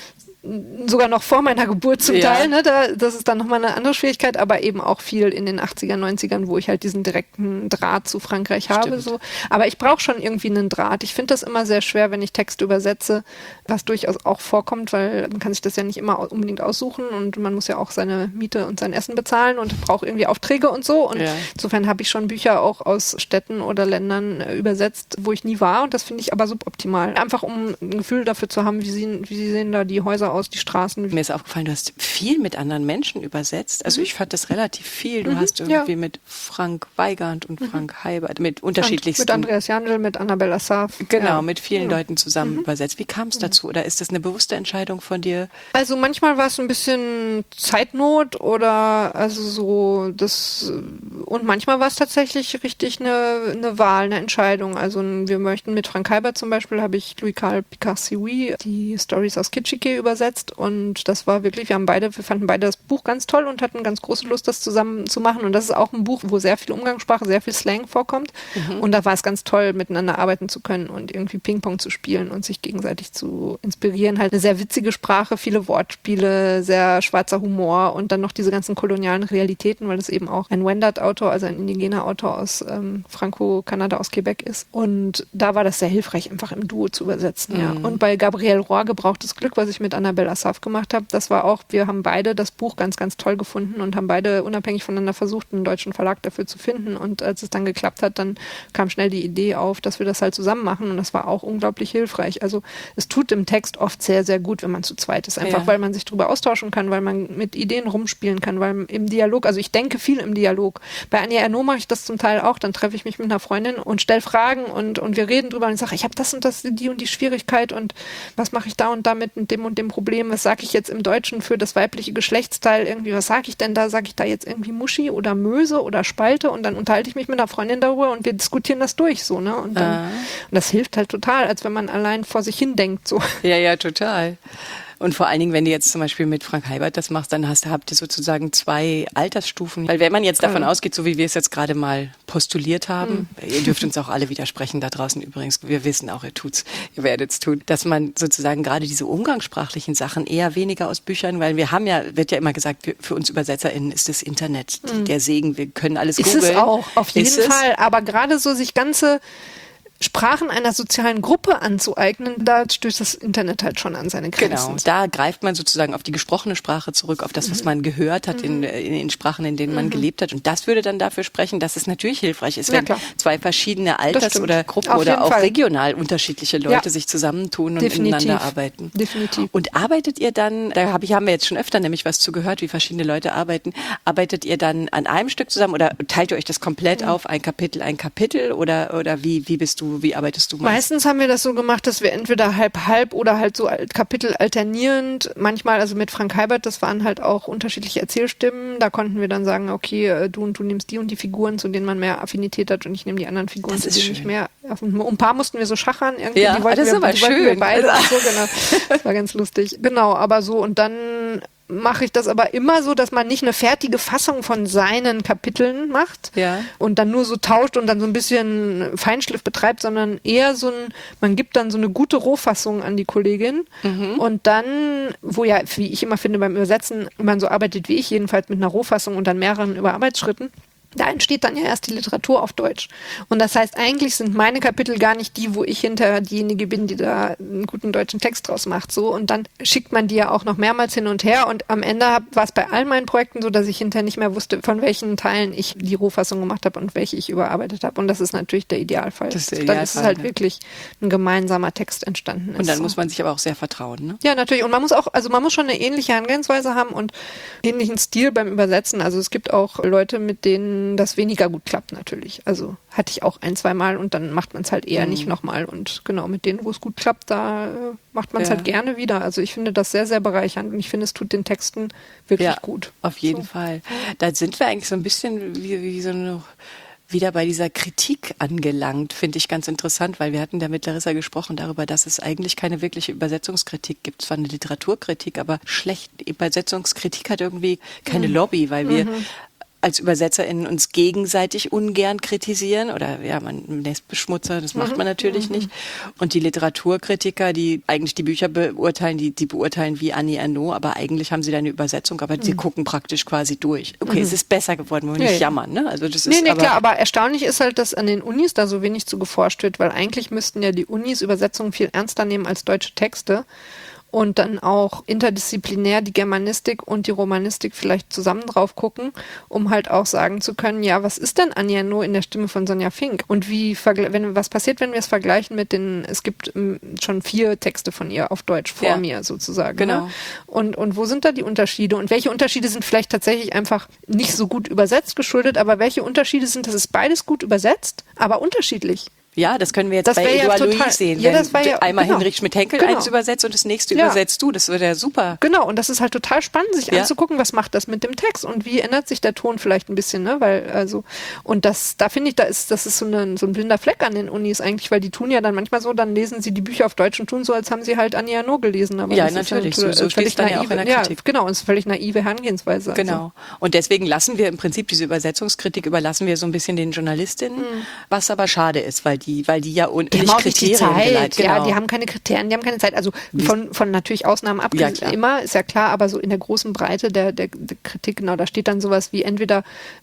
Speaker 4: sogar noch vor meiner Geburt zum Teil, ne? Das ist dann nochmal eine andere Schwierigkeit, aber eben auch viel in den 80ern, 90ern, wo ich halt diesen direkten Draht zu Frankreich habe. So. Aber ich brauche schon irgendwie einen Draht. Ich finde das immer sehr schwer, wenn ich Texte übersetze, was durchaus auch vorkommt, weil man kann sich das ja nicht immer unbedingt aussuchen und man muss ja auch seine Miete und sein Essen bezahlen und braucht irgendwie Aufträge und so. Und insofern habe ich schon Bücher auch aus Städten oder Ländern übersetzt, wo ich nie war, und das finde ich aber suboptimal. Einfach um ein Gefühl dafür zu haben, wie sehen da die Häuser aus, die Straßen.
Speaker 1: Mir ist aufgefallen, du hast viel mit anderen Menschen übersetzt. Also ich fand das relativ viel. Du hast irgendwie mit Frank Weigand und Frank Heibert, mit unterschiedlichsten...
Speaker 4: Mit Andreas Jandl, mit Annabel Assaf.
Speaker 1: Genau, mit vielen Leuten zusammen übersetzt. Wie kam es dazu? Oder ist das eine bewusste Entscheidung von dir?
Speaker 4: Also manchmal war es ein bisschen Zeitnot oder also so das, und manchmal war es tatsächlich richtig eine Wahl, eine Entscheidung. Also wir möchten mit Frank Heibert zum Beispiel, habe ich Louis-Carl Picard-Sioui die Stories aus Kitschike übersetzt, und das war wirklich, wir fanden beide das Buch ganz toll und hatten ganz große Lust, das zusammen zu machen, und das ist auch ein Buch, wo sehr viel Umgangssprache, sehr viel Slang vorkommt, und da war es ganz toll, miteinander arbeiten zu können und irgendwie Ping-Pong zu spielen und sich gegenseitig zu inspirieren. Halt eine sehr witzige Sprache, viele Wortspiele, sehr schwarzer Humor und dann noch diese ganzen kolonialen Realitäten, weil das eben auch ein Wendat-Autor, also ein indigener Autor aus Franco-Kanada, aus Quebec ist, und da war das sehr hilfreich, einfach im Duo zu übersetzen. Ja. Und bei Gabrielle Roy, Gebrauchtes Glück, was ich mit Annabel Assaf gemacht habe, das war auch, wir haben beide das Buch ganz, ganz toll gefunden und haben beide unabhängig voneinander versucht, einen deutschen Verlag dafür zu finden, und als es dann geklappt hat, dann kam schnell die Idee auf, dass wir das halt zusammen machen, und das war auch unglaublich hilfreich. Also es tut im Text oft sehr, sehr gut, wenn man zu zweit ist, einfach weil man sich drüber austauschen kann, weil man mit Ideen rumspielen kann, weil im Dialog, also ich denke viel im Dialog. Bei Annie Ernaux mache ich das zum Teil auch, dann treffe ich mich mit einer Freundin und stelle Fragen und wir reden drüber und ich sage, ich habe das und das, die und die Schwierigkeit, und was mache ich da und damit mit dem und dem Problem, was sage ich jetzt im Deutschen für das weibliche Geschlechtsteil irgendwie, was sage ich denn da, sage ich da jetzt irgendwie Muschi oder Möse oder Spalte, und dann unterhalte ich mich mit einer Freundin darüber und wir diskutieren das durch, so, ne, und das hilft halt total, als wenn man allein vor sich hin denkt, so.
Speaker 1: Ja, total. Und vor allen Dingen, wenn du jetzt zum Beispiel mit Frank Heibert das machst, dann habt ihr sozusagen 2 Altersstufen. Weil wenn man jetzt davon ausgeht, so wie wir es jetzt gerade mal postuliert haben, ihr dürft uns auch alle widersprechen da draußen übrigens, wir wissen auch, ihr werdet es tun, dass man sozusagen gerade diese umgangssprachlichen Sachen eher weniger aus Büchern, weil wir haben ja, wird ja immer gesagt, für uns UbersetzerInnen ist das Internet der Segen, wir können alles googeln.
Speaker 4: Ist es auch, auf jeden Fall, aber gerade so sich ganze Sprachen einer sozialen Gruppe anzueignen, da stößt das Internet halt schon an seine Grenzen.
Speaker 1: Genau, da greift man sozusagen auf die gesprochene Sprache zurück, auf das, was man gehört hat in Sprachen, in denen man gelebt hat. Und das würde dann dafür sprechen, dass es natürlich hilfreich ist, wenn 2 verschiedene Alters- oder Gruppen oder auch regional unterschiedliche Leute sich zusammentun und miteinander arbeiten.
Speaker 4: Definitiv.
Speaker 1: Und arbeitet ihr dann, haben wir jetzt schon öfter nämlich was zu gehört, wie verschiedene Leute arbeiten, arbeitet ihr dann an einem Stück zusammen oder teilt ihr euch das komplett auf, ein Kapitel oder wie arbeitest du?
Speaker 4: Meistens haben wir das so gemacht, dass wir entweder halb oder halt so Kapitel alternierend, manchmal, also mit Frank Heibert, das waren halt auch unterschiedliche Erzählstimmen, da konnten wir dann sagen, okay, du nimmst die und die Figuren, zu denen man mehr Affinität hat, und ich nehme die anderen Figuren, zu denen ich mehr. Ein paar mussten wir so schachern, irgendwie,
Speaker 1: das ist aber schön.
Speaker 4: Wir beide so, genau. Das war ganz lustig. Genau, aber so, und dann mache ich das aber immer so, dass man nicht eine fertige Fassung von seinen Kapiteln macht und dann nur so tauscht und dann so ein bisschen Feinschliff betreibt, sondern eher man gibt dann so eine gute Rohfassung an die Kollegin und dann, wo ja, wie ich immer finde, beim Übersetzen, man so arbeitet wie ich, jedenfalls mit einer Rohfassung und dann mehreren Überarbeitsschritten, da entsteht dann ja erst die Literatur auf Deutsch. Und das heißt, eigentlich sind meine Kapitel gar nicht die, wo ich hinterher diejenige bin, die da einen guten deutschen Text draus macht. So. Und dann schickt man die ja auch noch mehrmals hin und her. Und am Ende war es bei all meinen Projekten so, dass ich hinterher nicht mehr wusste, von welchen Teilen ich die Rohfassung gemacht habe und welche ich überarbeitet habe. Und das ist natürlich der Idealfall. Dann ist es halt wirklich ein gemeinsamer Text entstanden.
Speaker 1: Und dann muss man sich aber auch sehr vertrauen, ne?
Speaker 4: Ja, natürlich. Und man muss schon eine ähnliche Herangehensweise haben und ähnlichen Stil beim Übersetzen. Also es gibt auch Leute, mit denen das weniger gut klappt natürlich. Also hatte ich auch 1-2 Mal und dann macht man es halt eher nicht nochmal. Und genau, mit denen, wo es gut klappt, da macht man es halt gerne wieder. Also ich finde das sehr, sehr bereichernd und ich finde, es tut den Texten wirklich gut.
Speaker 1: Auf jeden Fall. Da sind wir eigentlich so ein bisschen wie so eine wieder bei dieser Kritik angelangt, finde ich ganz interessant, weil wir hatten da mit Larissa gesprochen darüber, dass es eigentlich keine wirkliche Übersetzungskritik gibt. Zwar eine Literaturkritik, aber schlechte Übersetzungskritik hat irgendwie keine Lobby, weil wir als ÜbersetzerInnen uns gegenseitig ungern kritisieren oder man lässt Beschmutzer, das macht man natürlich nicht. Und die Literaturkritiker, die eigentlich die Bücher beurteilen, die beurteilen wie Annie Ernaux, aber eigentlich haben sie da eine Übersetzung, aber sie gucken praktisch quasi durch. Okay, es ist besser geworden, wollen wir nicht jammern, ne? Also das ist
Speaker 4: klar, aber erstaunlich ist halt, dass an den Unis da so wenig zu geforscht wird, weil eigentlich müssten ja die Unis Übersetzungen viel ernster nehmen als deutsche Texte. Und dann auch interdisziplinär die Germanistik und die Romanistik vielleicht zusammen drauf gucken, um halt auch sagen zu können, ja, was ist denn Annie Ernaux in der Stimme von Sonja Fink? Und was passiert, wenn wir es vergleichen mit es gibt schon 4 Texte von ihr auf Deutsch vor mir sozusagen.
Speaker 1: Genau.
Speaker 4: Ne? Und wo sind da die Unterschiede? Und welche Unterschiede sind vielleicht tatsächlich einfach nicht so gut übersetzt geschuldet, aber welche Unterschiede sind, das ist beides gut übersetzt, aber unterschiedlich?
Speaker 1: Ja, das können wir jetzt bei Edouard Louis sehen.
Speaker 4: Ja,
Speaker 1: wenn einmal Hinrich Schmidt-Henkel eins übersetzt und das nächste übersetzt du. Das wird ja super.
Speaker 4: Genau, und das ist halt total spannend, sich anzugucken, was macht das mit dem Text und wie ändert sich der Ton vielleicht ein bisschen, ne? Und da finde ich, das ist so ein blinder Fleck an den Unis eigentlich, weil die tun ja dann manchmal so, dann lesen sie die Bücher auf Deutsch und tun so, als haben sie halt Annie Ernaux gelesen. Aber
Speaker 1: ja, natürlich. So steht es dann ja auch in der Kritik.
Speaker 4: Ja, genau, und es ist völlig naive Herangehensweise.
Speaker 1: Genau. Und deswegen lassen wir im Prinzip diese Übersetzungskritik überlassen wir so ein bisschen den Journalistinnen, was aber schade ist, weil die ja
Speaker 4: die haben auch nicht die Zeit, genau. Die haben keine Kriterien, die haben keine Zeit. Also von natürlich Ausnahmen abgesehen immer, ist ja klar, aber so in der großen Breite der Kritik, genau, da steht dann sowas wie entweder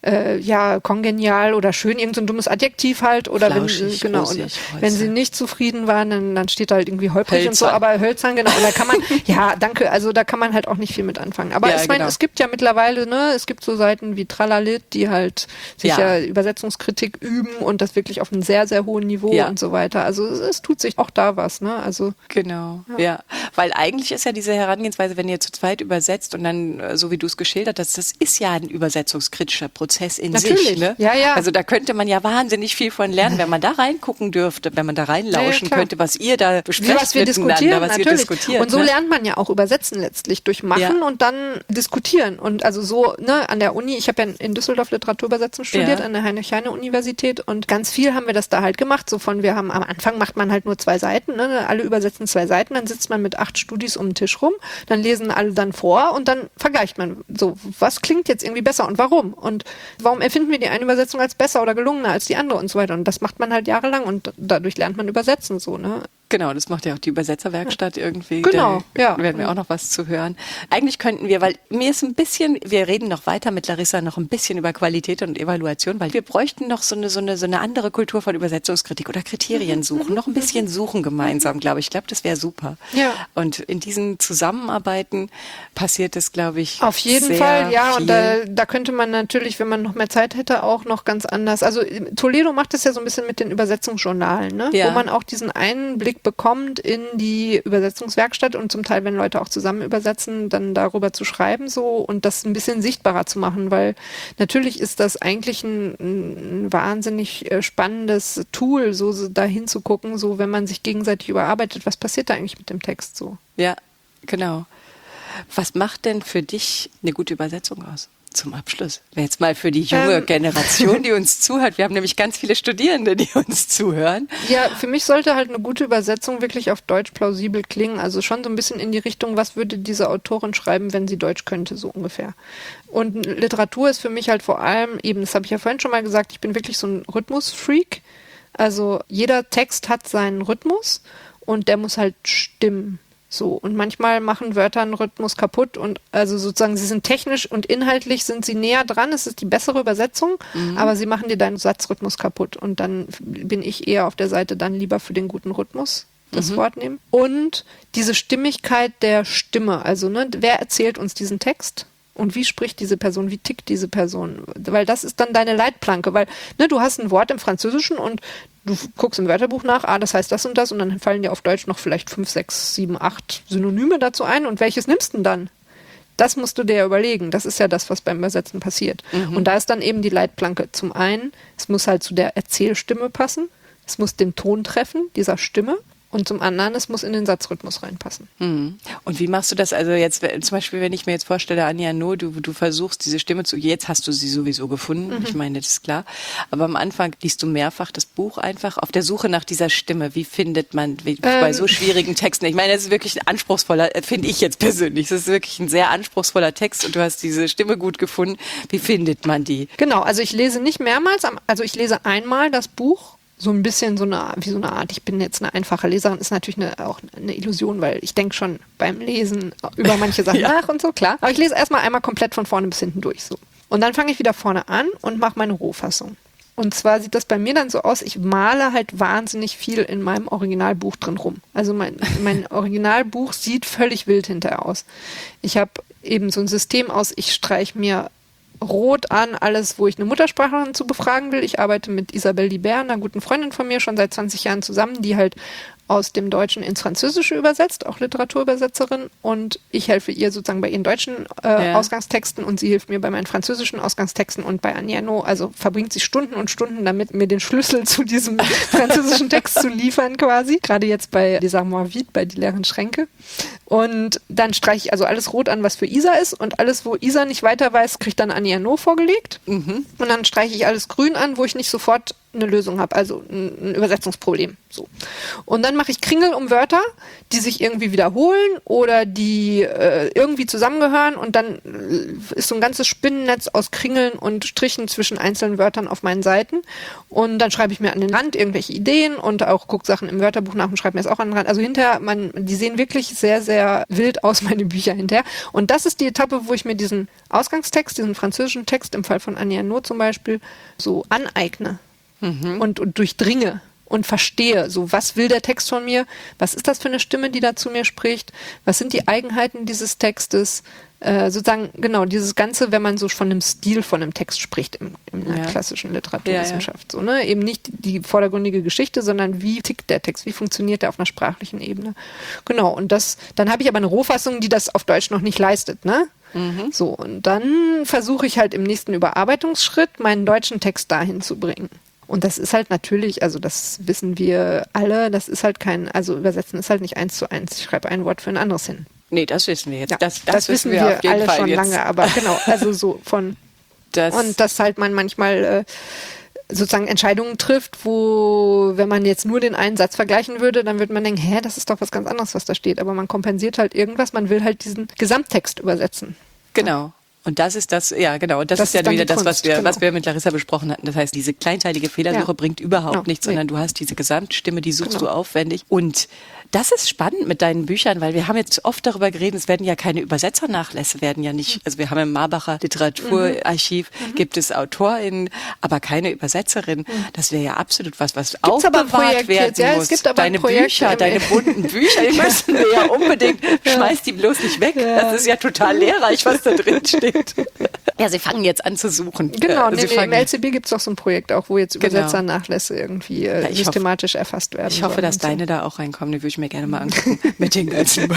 Speaker 4: kongenial oder schön, irgend so ein dummes Adjektiv halt, oder
Speaker 1: flauschig,
Speaker 4: wenn sie nicht zufrieden waren, dann steht da halt irgendwie holprig und so, aber hölzern, genau. Und da kann man, danke, also da kann man halt auch nicht viel mit anfangen. Aber ich meine, es gibt ja mittlerweile, ne, es gibt so Seiten wie Tralalit, die halt sich Übersetzungskritik üben und das wirklich auf einem sehr, sehr hohen Niveau und so weiter. Also es tut sich auch da was, ne? Also
Speaker 1: genau, weil eigentlich ist ja diese Herangehensweise, wenn ihr zu zweit übersetzt und dann, so wie du es geschildert hast, das ist ja ein übersetzungskritischer Prozess in sich, ne?
Speaker 4: Ja.
Speaker 1: Also da könnte man ja wahnsinnig viel von lernen, wenn man da reingucken dürfte, wenn man da reinlauschen könnte, was ihr da besprecht,
Speaker 4: was wir diskutieren. Und so lernt man ja auch übersetzen letztlich, durch Machen und dann diskutieren. Und also so, ne, an der Uni, ich habe ja in Düsseldorf Literaturübersetzen studiert, an der Heinrich-Heine-Universität, und ganz viel haben wir das da halt gemacht, so von am Anfang macht man halt nur 2 Seiten, ne? Alle übersetzen 2 Seiten, dann sitzt man mit 8 Studis um den Tisch rum, dann lesen alle dann vor und dann vergleicht man so, was klingt jetzt irgendwie besser und warum? Und warum empfinden wir die eine Übersetzung als besser oder gelungener als die andere und so weiter? Und das macht man halt jahrelang und dadurch lernt man übersetzen so, ne?
Speaker 1: Genau, das macht ja auch die Übersetzerwerkstatt irgendwie.
Speaker 4: Genau,
Speaker 1: da werden wir auch noch was zu hören. Eigentlich könnten wir, weil mir ist ein bisschen, wir reden noch weiter mit Larissa noch ein bisschen über Qualität und Evaluation, weil wir bräuchten noch so eine andere Kultur von Übersetzungskritik oder Kriterien suchen, noch ein bisschen suchen gemeinsam, glaube ich. Ich glaube, das wäre super.
Speaker 4: Ja.
Speaker 1: Und in diesen Zusammenarbeiten passiert es, glaube ich,
Speaker 4: auf jeden
Speaker 1: sehr
Speaker 4: Fall, ja.
Speaker 1: viel.
Speaker 4: Und da könnte man natürlich, wenn man noch mehr Zeit hätte, auch noch ganz anders. Also Toledo macht das ja so ein bisschen mit den Übersetzungsjournalen, ne? Wo man auch diesen einen Blick bekommt in die Übersetzungswerkstatt und zum Teil, wenn Leute auch zusammen übersetzen, dann darüber zu schreiben so und das ein bisschen sichtbarer zu machen, weil natürlich ist das eigentlich ein wahnsinnig spannendes Tool, so dahin zu gucken, so wenn man sich gegenseitig überarbeitet, was passiert da eigentlich mit dem Text so?
Speaker 1: Ja, genau. Was macht denn für dich eine gute Übersetzung aus? zum Abschluss? Jetzt mal für die junge Generation, die uns zuhört. Wir haben nämlich ganz viele Studierende, die uns zuhören.
Speaker 4: Ja, für mich sollte halt eine gute Übersetzung wirklich auf Deutsch plausibel klingen. Also schon so ein bisschen in die Richtung, was würde diese Autorin schreiben, wenn sie Deutsch könnte, so ungefähr. Und Literatur ist für mich halt vor allem eben, das habe ich ja vorhin schon mal gesagt, ich bin wirklich so ein Rhythmusfreak. Also jeder Text hat seinen Rhythmus und der muss halt stimmen. So, und manchmal machen Wörter einen Rhythmus kaputt und also sozusagen, sie sind technisch und inhaltlich sind sie näher dran, es ist die bessere Übersetzung, aber sie machen dir deinen Satzrhythmus kaputt und dann bin ich eher auf der Seite dann lieber für den guten Rhythmus das Wort nehmen. Und diese Stimmigkeit der Stimme, also ne, wer erzählt uns diesen Text? Und wie spricht diese Person, wie tickt diese Person? Weil das ist dann deine Leitplanke, weil ne, du hast ein Wort im Französischen und du guckst im Wörterbuch nach, das heißt das und dann fallen dir auf Deutsch noch vielleicht 5, 6, 7, 8 Synonyme dazu ein und welches nimmst du denn dann? Das musst du dir überlegen. Das ist ja das, was beim Übersetzen passiert. Und da ist dann eben die Leitplanke. Zum einen, es muss halt zu der Erzählstimme passen, es muss den Ton treffen, dieser Stimme. Und zum anderen, es muss in den Satzrhythmus reinpassen.
Speaker 1: Und wie machst du das? Also jetzt zum Beispiel, wenn ich mir jetzt vorstelle, Anja No, du versuchst diese Stimme jetzt hast du sie sowieso gefunden, ich meine, das ist klar. Aber am Anfang liest du mehrfach das Buch einfach auf der Suche nach dieser Stimme. Wie findet man bei so schwierigen Texten? Ich meine, das ist wirklich ein anspruchsvoller, finde ich jetzt persönlich, das ist wirklich ein sehr anspruchsvoller Text und du hast diese Stimme gut gefunden. Wie findet man die?
Speaker 4: Genau, also ich lese nicht mehrmals, also ich lese einmal das Buch. So ein bisschen wie so eine Art, ich bin jetzt eine einfache Leserin, ist natürlich auch eine Illusion, weil ich denke schon beim Lesen über manche Sachen nach und so, klar. Aber ich lese erstmal einmal komplett von vorne bis hinten durch. So. Und dann fange ich wieder vorne an und mache meine Rohfassung. Und zwar sieht das bei mir dann so aus, ich male halt wahnsinnig viel in meinem Originalbuch drin rum. Also mein Originalbuch sieht völlig wild hinterher aus. Ich habe eben so ein System aus, ich streiche mir rot an, alles, wo ich eine Muttersprachlerin zu befragen will. Ich arbeite mit Isabelle Libert, einer guten Freundin von mir, schon seit 20 Jahren zusammen, die halt aus dem Deutschen ins Französische übersetzt, auch Literaturübersetzerin. Und ich helfe ihr sozusagen bei ihren deutschen Ausgangstexten und sie hilft mir bei meinen französischen Ausgangstexten und bei Anja No. Also verbringt sie Stunden und Stunden damit, mir den Schlüssel zu diesem französischen Text zu liefern quasi. Gerade jetzt bei Les Armoires Vides, bei Die leeren Schränke. Und dann streiche ich also alles rot an, was für Isa ist und alles, wo Isa nicht weiter weiß, kriegt dann Anja No vorgelegt. Und dann streiche ich alles grün an, wo ich nicht sofort eine Lösung habe, also ein Übersetzungsproblem. So. Und dann mache ich Kringel um Wörter, die sich irgendwie wiederholen oder die irgendwie zusammengehören und dann ist so ein ganzes Spinnennetz aus Kringeln und Strichen zwischen einzelnen Wörtern auf meinen Seiten und dann schreibe ich mir an den Rand irgendwelche Ideen und auch gucke Sachen im Wörterbuch nach und schreibe mir das auch an den Rand. Also hinterher, die sehen wirklich sehr, sehr wild aus, meine Bücher hinterher. Und das ist die Etappe, wo ich mir diesen Ausgangstext, diesen französischen Text, im Fall von Anja No zum Beispiel, so aneigne. Und durchdringe und verstehe, so was will der Text von mir, was ist das für eine Stimme, die da zu mir spricht, was sind die Eigenheiten dieses Textes, sozusagen, genau, dieses Ganze, wenn man so von dem Stil von einem Text spricht in der klassischen Literaturwissenschaft. So, ne? Eben nicht die vordergründige Geschichte, sondern wie tickt der Text, wie funktioniert der auf einer sprachlichen Ebene. Genau, und dann habe ich aber eine Rohfassung, die das auf Deutsch noch nicht leistet, ne? So, und dann versuche ich halt im nächsten Überarbeitungsschritt meinen deutschen Text dahin zu bringen. Und das ist halt natürlich, also das wissen wir alle, das ist halt also übersetzen ist halt nicht 1:1. Ich schreibe ein Wort für ein anderes hin.
Speaker 1: Nee, das wissen wir jetzt.
Speaker 4: Ja,
Speaker 1: das
Speaker 4: wissen wir
Speaker 1: auf jeden
Speaker 4: alle
Speaker 1: Fall
Speaker 4: schon
Speaker 1: jetzt.
Speaker 4: lange, aber genau, also so von und dass halt man manchmal sozusagen Entscheidungen trifft, wo, wenn man jetzt nur den einen Satz vergleichen würde, dann würde man denken, das ist doch was ganz anderes, was da steht. Aber man kompensiert halt irgendwas, man will halt diesen Gesamttext übersetzen.
Speaker 1: Genau. Und das ist das, ja genau, und das ist ja wieder das, was wir mit Larissa besprochen hatten. Das heißt, diese kleinteilige Fehlersuche bringt überhaupt nichts, sondern du hast diese Gesamtstimme, die suchst du aufwendig. Und das ist spannend mit deinen Büchern, weil wir haben jetzt oft darüber geredet, es werden ja keine Übersetzernachlässe, werden ja nicht, also wir haben im Marbacher Literaturarchiv, gibt es AutorInnen, aber keine Übersetzerin. Das wäre ja absolut was aufbewahrt werden muss.
Speaker 4: Es gibt aber
Speaker 1: deine Bücher, deine bunten Bücher, die müssen wir ja unbedingt, schmeiß die bloß nicht weg. Das ist ja total lehrreich, was da drin steht. Ja, sie fangen jetzt an zu suchen.
Speaker 4: Genau, im LCB gibt es doch so ein Projekt auch, wo jetzt Übersetzernachlässe irgendwie systematisch erfasst werden.
Speaker 1: Ich hoffe, dass deine da auch reinkommen, die würde ich mir gerne mal angucken mit den ganzen.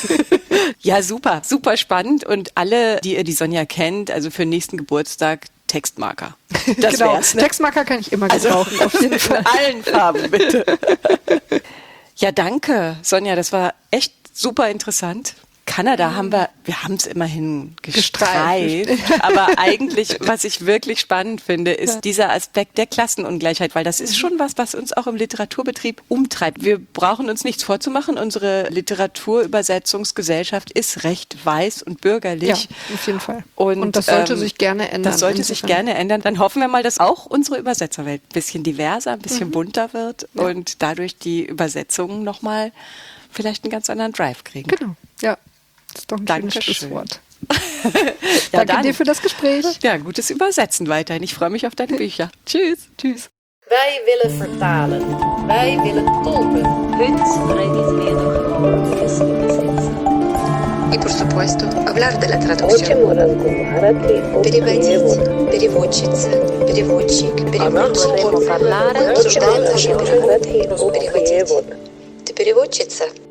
Speaker 1: Ja, super, super spannend und alle, die ihr die Sonja kennt, also für den nächsten Geburtstag Textmarker. Das wär's, ne?
Speaker 4: Textmarker kann ich immer gebrauchen, auf jeden Fall.
Speaker 1: In allen Farben, bitte. Ja, danke, Sonja, das war echt super interessant. Kanada haben wir haben es immerhin gestreift. Aber eigentlich, was ich wirklich spannend finde, ist dieser Aspekt der Klassenungleichheit, weil das ist schon was uns auch im Literaturbetrieb umtreibt. Wir brauchen uns nichts vorzumachen. Unsere Literaturübersetzungsgesellschaft ist recht weiß und bürgerlich.
Speaker 4: Ja, auf jeden Fall.
Speaker 1: Und
Speaker 4: das sollte sich gerne ändern.
Speaker 1: Das sollte sich gerne ändern. Dann hoffen wir mal, dass auch unsere Übersetzerwelt ein bisschen diverser, ein bisschen bunter wird und dadurch die Übersetzungen nochmal vielleicht einen ganz anderen Drive kriegen.
Speaker 4: Genau, ja. Das ist doch ein schönes
Speaker 1: Dankeschön.
Speaker 4: Schlusswort.
Speaker 1: Ja,
Speaker 4: Danke dir für das Gespräch.
Speaker 1: Ja, gutes Übersetzen weiterhin. Ich freue mich auf deine Bücher. Tschüss. Tschüss.
Speaker 5: Wij willen vertalen. Wij willen tolken.
Speaker 3: Heute reden wir noch fürs Übersetzen.
Speaker 2: И, por supuesto, hablar de la
Speaker 3: Хочемо
Speaker 2: traducción.
Speaker 3: розмовляти по
Speaker 2: Переводить, переводчица, переводчик, переводчики.
Speaker 3: Говоримо parlare
Speaker 2: Мы обсуждаем наши
Speaker 3: розмовляти
Speaker 2: переводы.
Speaker 3: по
Speaker 2: Переводить. Ты переводчица?